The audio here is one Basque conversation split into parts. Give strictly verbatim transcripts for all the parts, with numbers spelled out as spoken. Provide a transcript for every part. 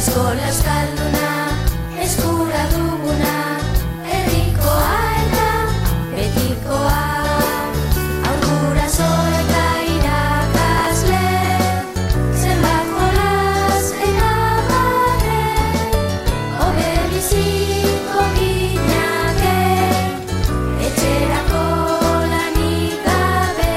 Eskola euskalduna, eskura duguna, herrikoa eta betikoa. Aurguraso eta irakasle, zenbat jolas eta barre, hobe biziko ginake, etxerako lanik gabe.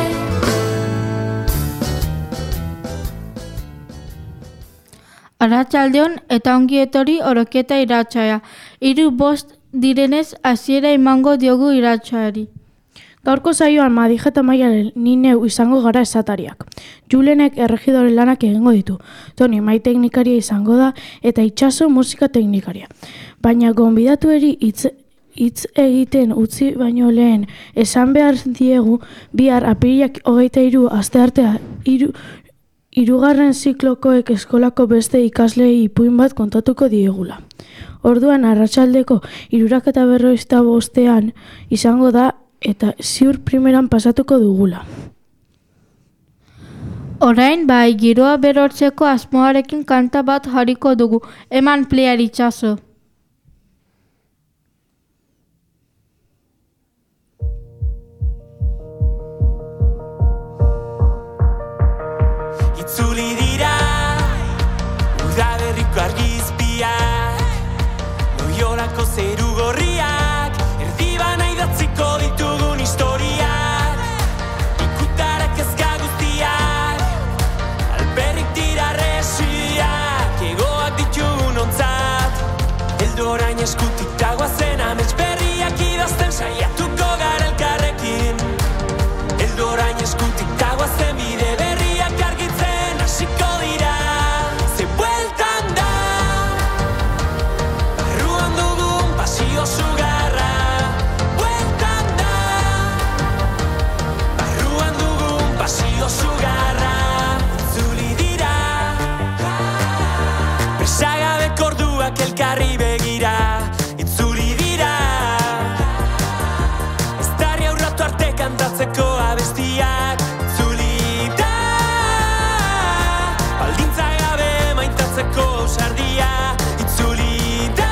Arratsaldeon eta ongi etorri Orokieta iratsaia. Hiru bost direnez hasiera emango diogu iratsaari. Gaurko saioan Madija eta Maialen ni neu izango gara esatariak. Julenek erregidore lanak egingo ditu. Toni mai teknikaria izango da eta Itxaso musika teknikaria. Baina gonbidatueri hitz hitz egiten utzi baino lehen esan behar diegu bihar apirilak hogeita hiru asteartea hiru Hirugarren ziklokoek eskolako beste ikaslei ipuin bat kontatuko diegula. Orduan arratsaldeko hirurak eta berrogeita bostean izango da eta ziur primeran pasatuko dugula. Orain bai giroa berortzeko asmoarekin kanta bat jarriko dugu. Eman playar Itxaso. Itzuli dira, udaberriko argizpiak, Loiolako zeru gorriak, erdibana idatziko ditugun historiak, ikutarak ezka guztiak, alperrik dira resiak, egoak ditugun ontzat, heldu orain eskutik dagoazen amets berriak idazten saiatuko gara elkarrekin, heldu orain eskutik dagoazen bide berriak argitzen hasiko dira, ze bueltan da, barruan dugun pasio sugarra, bueltan da, barruan dugun pasio sugarra, itzuli dira, presagabeko orduak elkarri begira, itzuli dira, ez darri aurratu arte kantatzeko abestiak, itzuli da, baldintza gabe maintatzeko ausardia, itzuli da,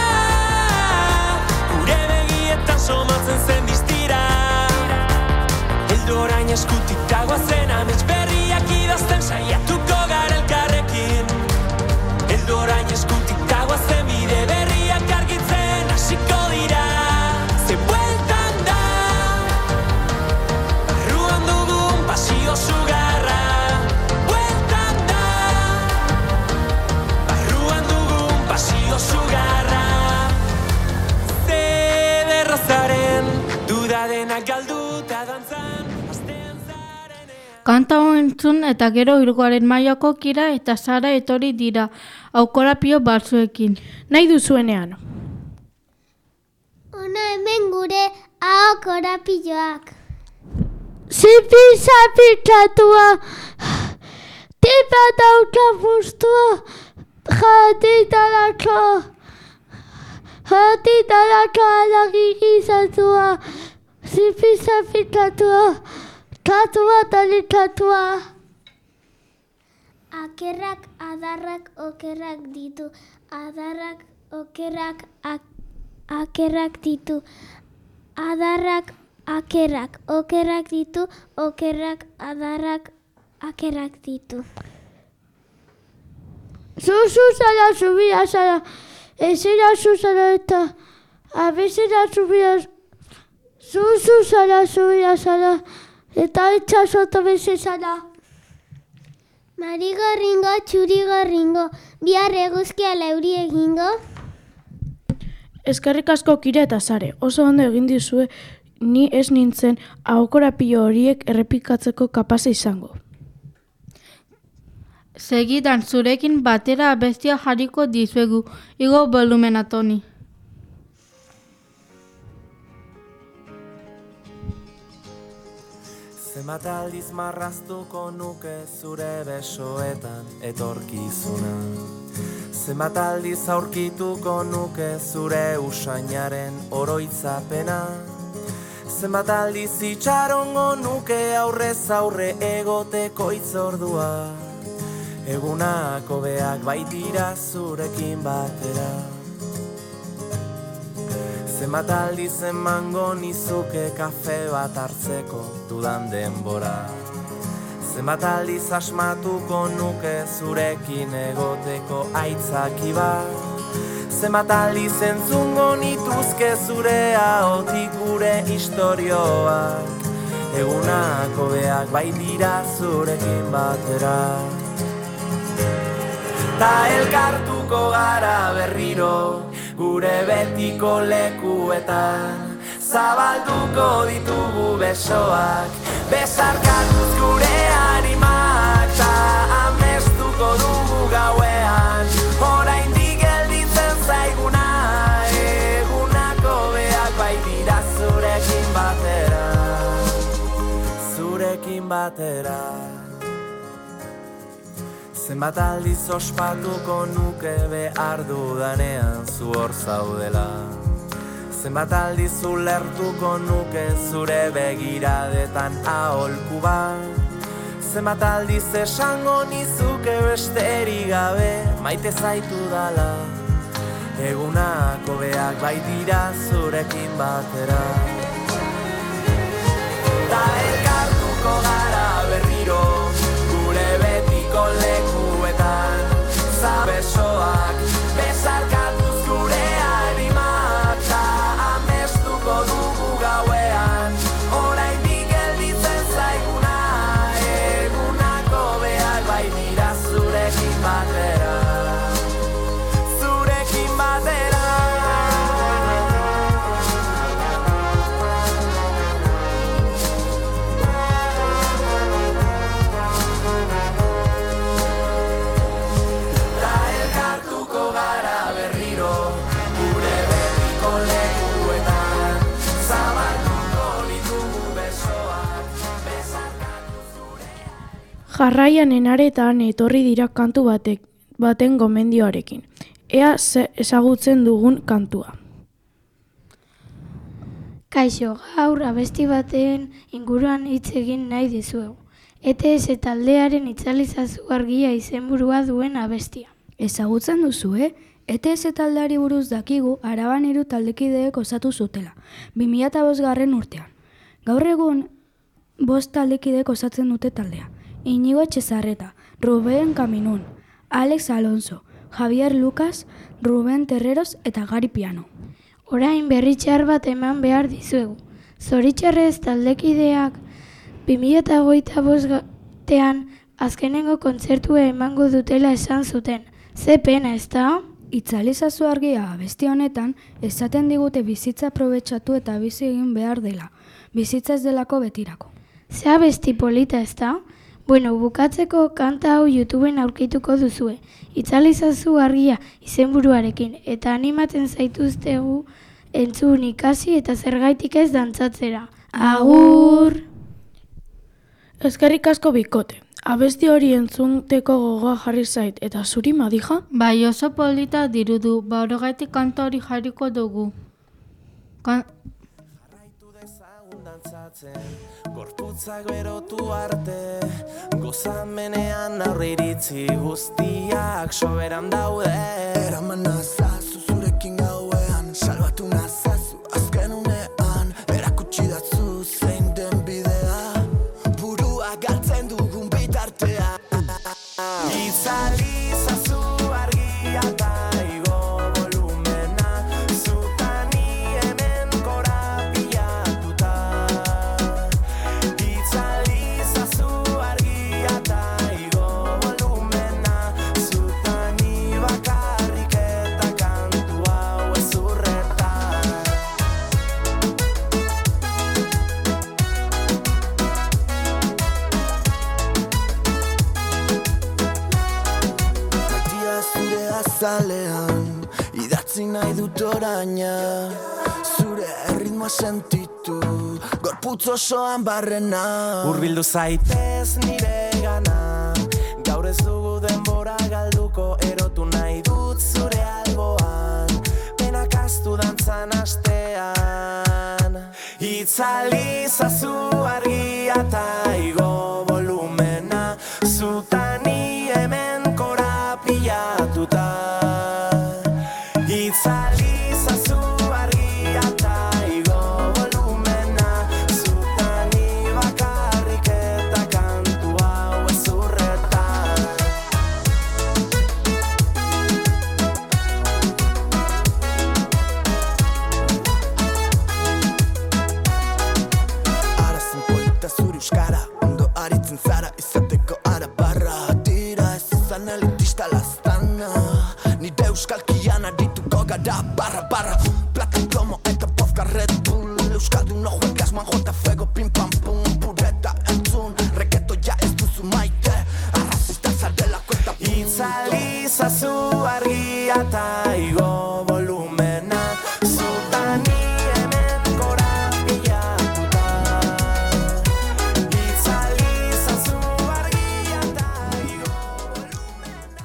gure begietan somatzen zen distira, heldu orain eskutik dagoazen amets berriak idazten saiatuko gara elkarrekin, heldu orain eskutik dagoazen bide berriak argitzen hasiko dira, ze bueltan da, barruan dugun pasio sugarra, bueltan da, barruan dugun pasio sugarra, zederra zaren, duda denak galduta dantzan, astean zarenean. Kanta hau entzun eta gero hirugarren mailako Kira eta Sara etorri dira, aukorapio batzuekin. Nahi duzuenean. Ona hemen gure aukorapioak. Zipi zapikatua, tipa dauka bustua, jatitarako, jatitarako alagigizatua, zipi zapikatua, katua talikatua. Akerrak, adarrak, okerrak ditu, adarrak, okerrak, ak akerrak ditu, adarrak, akerrak, okerrak ditu, okerrak, adarrak, akerrak ditu. Zuzu zara, zubia zara, ezera zuzara eta abezera zubia, zuzu zara, zubia zara, eta Itxaso eta beze zara. Marigorringo, txurigorringo, bihar eguzkia lauri egingo. Eskerrik asko Kira eta Sare, oso ondo egin dizue ni ez nintzen aukorapio horiek errepikatzeko kapaza izango. Segidan zurekin batera abestia jarriko dizuegu, igo volumena Toni. Zenbat aldiz marraztuko nuke zure besoetan etorkizuna. Zenbat aldiz aurkituko nuke zure usainaren oroitzapena. Zenbat aldiz itxarongo nuke aurrez aurre egoteko itzordua. egunak hobeak baitira zurekin batera. Zenbat aldiz emango nizuke kafe bat hartzeko dudan denbora. Zenbat aldiz asmatuko nuke zurekin egoteko aitzaki bat. Zenbat aldiz entzungo nituzke zure ahotik gure istorioak. Egunak hobeak baitira zurekin batera. Ta elkartuko gara berriro gure betiko lekuetan. Zabalduko ditugu besoak, besarkatuz gure animak. Ta amestuko dugu gauean, oraindik gelditzen zaiguna. Egunak hobeak baitira zurekin batera, zurekin batera. Zenbat aldiz ospatuko nuke behar dudanean zu hor zaudela. Zenbat aldiz ulertuko nuke zure begiradetan aholku bat. Zenbat aldiz esango nizuke besterik gabe maite zaitu dala. Egunak hobeak baitira zurekin batera. Ta elkartuko gara berriro gure betiko lekuetan. Zabesoak besarkatuz gure animak. Ta amestuko dugu gauean, oraindik gelditzen zaiguna. Egunak hobeak baitira zurekin batera, zurekin batera. Jarraian enaretan etorri dira kantu batek, baten gomendioarekin. Ea ze ezagutzen dugun kantua. Kaixo, gaur abesti baten inguruan hitz egin nahi dizuegu. E T S taldearen itzalizazu argia izenburua duen abestia. Ezagutzen duzu, eh? E T S taldeari buruz dakigu Araban hiru taldekideek osatu zutela, bi mila bostgarren urtean. Gaur egun bost taldekideek osatzen dute taldea. Iñigo Etxezarreta, Ruben Kaminun, Alex Alonso, Javier Lucas, Ruben Terreros eta Gari Piano. Orain berri txar bat eman behar dizuegu. Zoritxarrez taldekideak bi mila hogeita bostean azkenengo kontzertua emango dutela esan zuten. Ze pena, ezta? Itzalizazu argia abesti honetan esaten digute bizitza aprobetxatu eta bizi egin behar dela. Bizitza ez delako betirako. Ze abesti polita, ezta? Bueno, bukatzeko kanta hau YouTubeen aurkituko duzue. Itzalizazu argia izenburuarekin eta animatzen zaituztegu entzun ikasi eta zergaitik ez dantzatzera. Agur! Eskerrik asko bikote. Abesti hori entzunteko gogoa jarri zait eta zuri Madija? Bai oso polita dirudu, ba horregaitik kanta hori jarriko dugu. Kan... Gorputzak berotu arte, gozamenean aurre iritzi guztiak soberan daude. Eraman nazazu zurekin gauean, salbatu nazazu azken unean, erakutsi datzu zein den bidea, burua galtzen dugun bitartea. Itzalizazu argia eta igo volumena, zutani hemen korapiatuta. Itzalizazu argia eta igo volumena, zutani bakarrik eta kantu hau ezurreta. Maitia zure azalean, idatzi nahi dut oraina, zure erritmoa sentitu, gorputz osoan barrena. Hurbildu zaitez nire gana, gaur ez dugu denbora galduko, erotu nahi dut zure alboan, penak astu dantzan astean. Itzalizazu argia eta igo volumena, zutani hemen bilatuta. Itzali zazu argia eta igo volumena, zutani bakarrik eta kantu hau ezurreta. Arazen poeta zure euskara, ondo aritzen zara izateko ara barra. Tira ez izan elitista lastana, nire euskalkian arituko gara barra barra. Plata plomo eta vodka Red Bull, euskaldun no juegas manjo eta fuego pim pam pum. Pureta entzun, reketoia ez duzu maite, arrazista zardelako eta pum. Itzali zazu argia eta igo volumena, zutani hemen gora bilatuta. Itzali zazu argia eta igo volumena.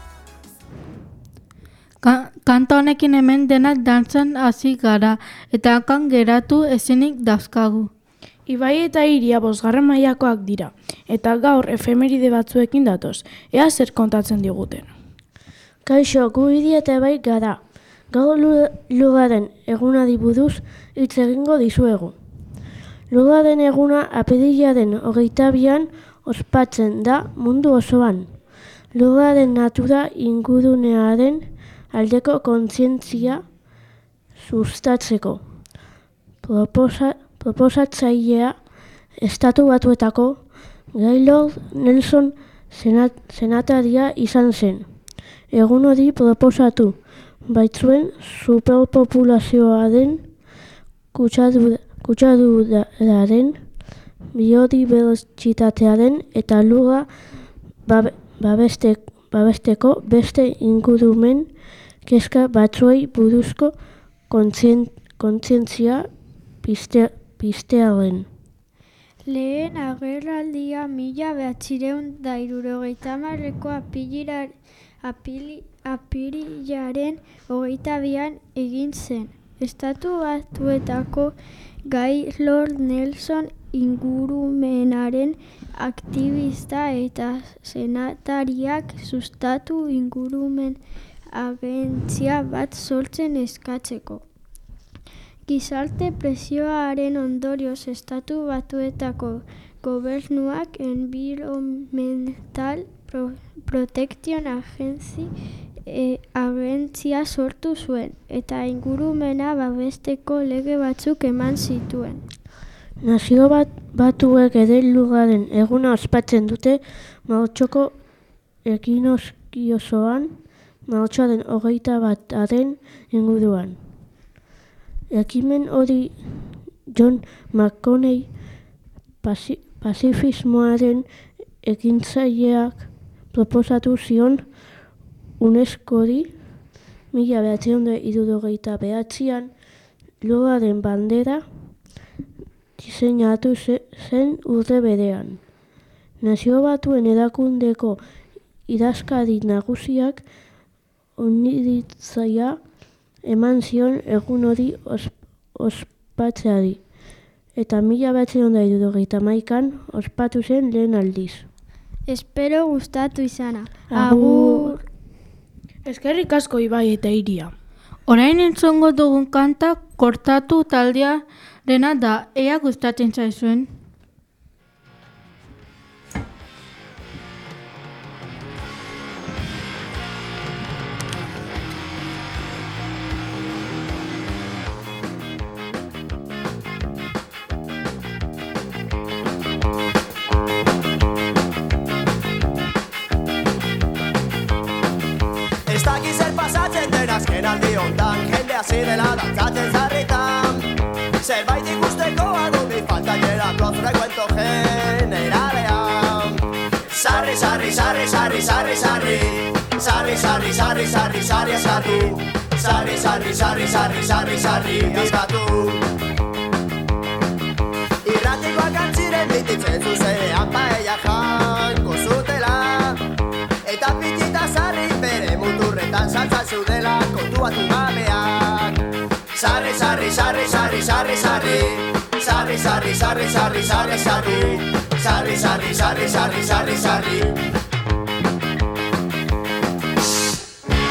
Ka- Kanta honekin hemen denak dantzan hasi gara eta hakan geratu ezinik dauzkagu. Ibai eta Iria bosgarren mailakoak dira, eta gaur efemeride batzuekin datoz. Ea zer kontatzen diguten. Kaixo, gu Iria eta Ibai gara. Gaur lu- lugaren egunari buruz hitz egingo dizuegu. Lugaren eguna apirilaren hogeita bian ospatzen da mundu osoan. Lugaren natura ingurunearen aldeko kontzientzia sustatzeko. Proposa, proposatzailea Estatu Batuetako Gaylord Nelson senat, senataria izan zen. Egun hori proposatu baitzuen superpopulazioaren kutsadura- kutsaduraren, biodibertsitatearen eta lurra babe, babeste, babesteko beste ingurumen kezka batzuei buruzko kontzien, kontzientzia piste, pistearen. Lehen agerraldia mila behatzireun da hirurogeita hamarreko apirilar- apili- apirilaren hogeita bian egin zen. Estatu Batuetako Gaylord Nelson ingurumenaren aktivista eta senatariak sustatu ingurumen agentzia bat sortzen eskatzeko. Gizarte presioaren ondorioz Estatu Batuetako gobernuak Environmental Pro Protection Agency e, agentzia sortu zuen eta ingurumena babesteko lege batzuk eman zituen. Nazio bat, batuek ere lugaren eguna ospatzen dute martxoko ekinoskiozoan, martxoaren hogeita bataren inguruan. Ekimen hori John McConnell pasi, pazifismoaren ekintzaileak proposatu zion UNESCOri mila bederatziehun eta hirurogeita bederatzian lugaren bandera diseinatu zen urte berean. Nazio Batuen erakundeko idazkari nagusiak oniritzaia eman zion egun hori os, ospatzeari, eta mila bederatziehun eta hirurogeita hamaikan ospatu zen lehen aldiz. Espero gustatu izana. Agur! Eskerrik asko Ibai eta Iria. Orain entzongo dugun kanta kortatu taldearena da, ea gustatzen zaizuen. Ez dakit zer pasatzen den azken aldi hontan, jende hasi dela dantzatzen zarritan. Zerbait ikusteko adubi falta jera close frecuento generalean. Sarri, sarri, sarri, sarri, sarri, sarri. Sarri, sarri, sarri, sarri, sarri eskatu. Sarri, sarri, sarri, sarri, sarri, sarri eskatu. Irratikoak antziren bititzen zuzenean paella jango zutela. Eta pitita sarri bere muturretan saltza zudela kontuatu gabeak. Sarri, sarri, sarri, sarri, sarri, sarri. Sarri, sarri, sarri, sarri, sarri, sarri. Sarri, sarri, sarri, sarri, sarri, sarri.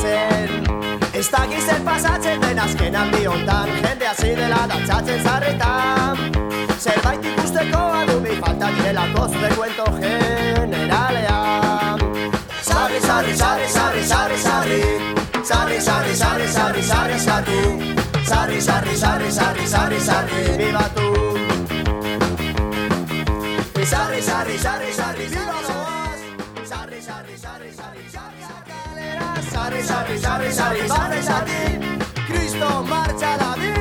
dantzatzen. Ez dakiz zer pasatzen den azken aldi hontan, jende hasi dela dantzatzen zarretan. Zerbait ikusteko adubi falta direlako zure kuento generalean. Sarri, sarri, sarri, sarri, sarri, sarri. Sarri, sarri, sarri, sarri, sarri, sarri. Sarri, sarri, sarri, sarri, sarri, sarri, bibatu. Sarri, sarri, sarri, sarri, bibaloaz. Sarri, sarri, sarri, sarri, sarri, sarri, sarri, sarri, sarri, sarri, sarri, sarri, Cristo marcha la vida.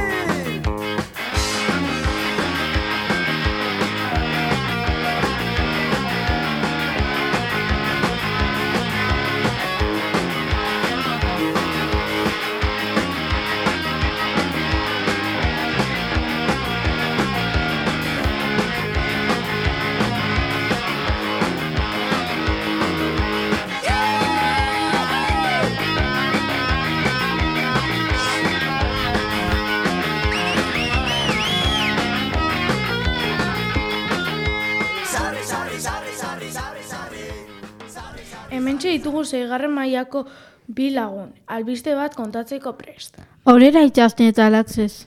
Hementxe ditugu seigarren mailako bi lagun, albiste bat kontatzeko prest. Horera itxasne eta Alexis.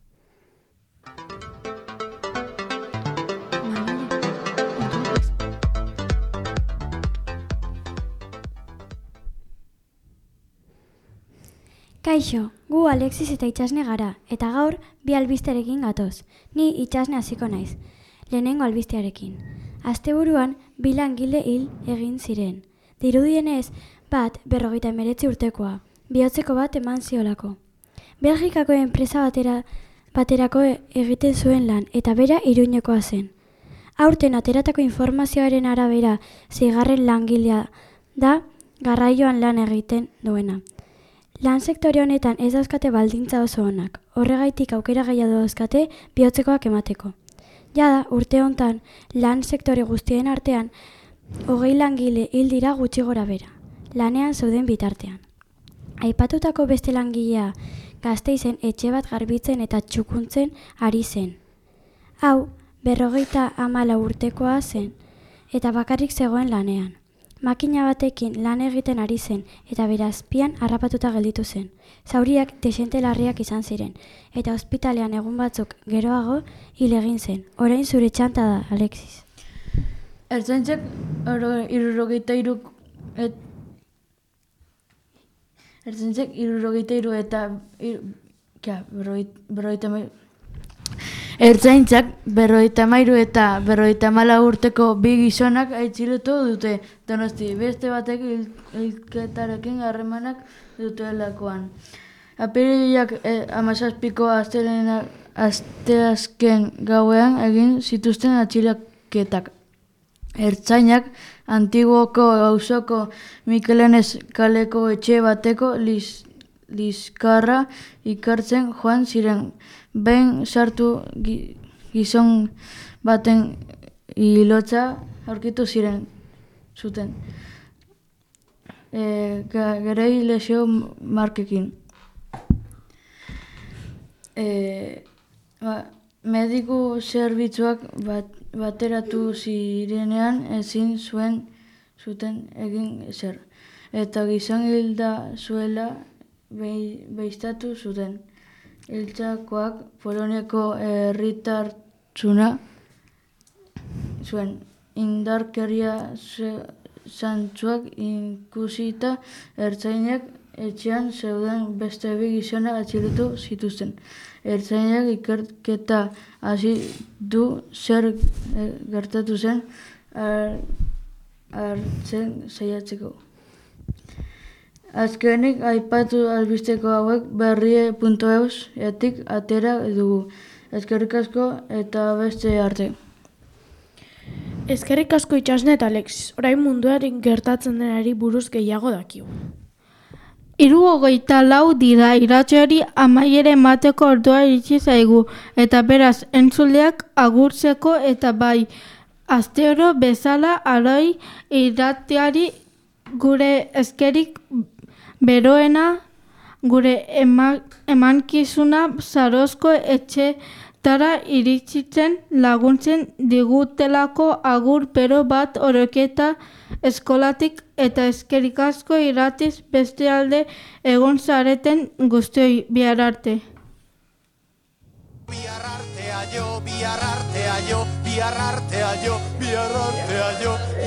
Kaixo, gu Alexis eta Itxasne gara, eta gaur bi albistearekin gatoz. Ni Itxasne hasiko naiz, lehenengo albistearekin. Asteburuan bi langile hil egin ziren. Dirudienez, bat berrogeita hemeretzi urtekoa, bihotzeko bat eman ziolako. Belgikako enpresa batera, baterako egiten zuen lan, eta bera Iruñekoa zen. Aurten ateratako informazioaren arabera seigarren langilea da garraioan lan egiten duena. Lan sektore honetan ez dauzkate baldintza oso onak, horregaitik aukera gehiago dauzkate bihotzekoak emateko. Jada, urte hontan, lan sektore guztien artean, hogei langile hil dira gutxi gora bera, lanean zeuden bitartean. Aipatutako beste langilea Gasteizen etxe bat garbitzen eta txukuntzen ari zen. Hau, berrogeita hamala urtekoa zen, eta bakarrik zegoen lanean. Makina batekin lan egiten ari zen, eta berazpian harrapatuta gelditu zen. Zauriak desente larriak izan ziren, eta ospitalean egun batzuk geroago hil egin zen. Orain zure txanta da, Alexis. Ertzaintzak hirurogeita hiru et Ertzaintzak hirurogeita hiru eta berrogeita Ertzaintzak berrogeita hamairu eta berrogeita hamala urteko bi gizonak atxilotu dute Donosti, beste batek hilketarekin harremanak dutelakoan. Apirilak hamazazpiko asteazken gauean egin zituzten atxiloketak. Ertzainak Antiguoko auzoko Mikelenez kaleko etxe bateko liz, lizkarra ikartzen joan ziren. Behin sartu gizon baten hilotza aurkitu ziren zuten. E, gerei lesio markekin. E, ba, mediku zerbitzuak bat, bateratu zirenean ezin zuen zuten egin zer. Eta gizon hilda zuela behiztatu zuten. Hiltzakoak Poloniako herritartasuna zuen. Indarkeria zantzuak ikusita ertzainak etxean zeuden beste bi gizona atxilotu zituzten. Ertzainak ikerketa hasi du zer gertatu zen hartzen saiatzeko. Azkenik aipatu albisteko hauek berrie puntu eus etik atera dugu. Eskerrik asko eta beste arte. Eskerrik asko Itxasne eta Alexis, orain munduaren gertatzen denari buruz gehiago dakigu. Hiru hogeita lau dira irratsaioari amaiera emateko ordua iritsi zaigu, eta beraz entzuleak agurtzeko eta bai asteoro bezala aroi irratiari gure eskerik beroena, gure ema, emankizuna Zarozko etxe festara iritsitzen laguntzen digutelako agur bero bat oroketa eskolatik eta eskerrik asko irratiz beste alde egon zareten guztioi bihar arte. Bihar artea jo, bihar artea jo, bihar artea jo, bihar artea jo.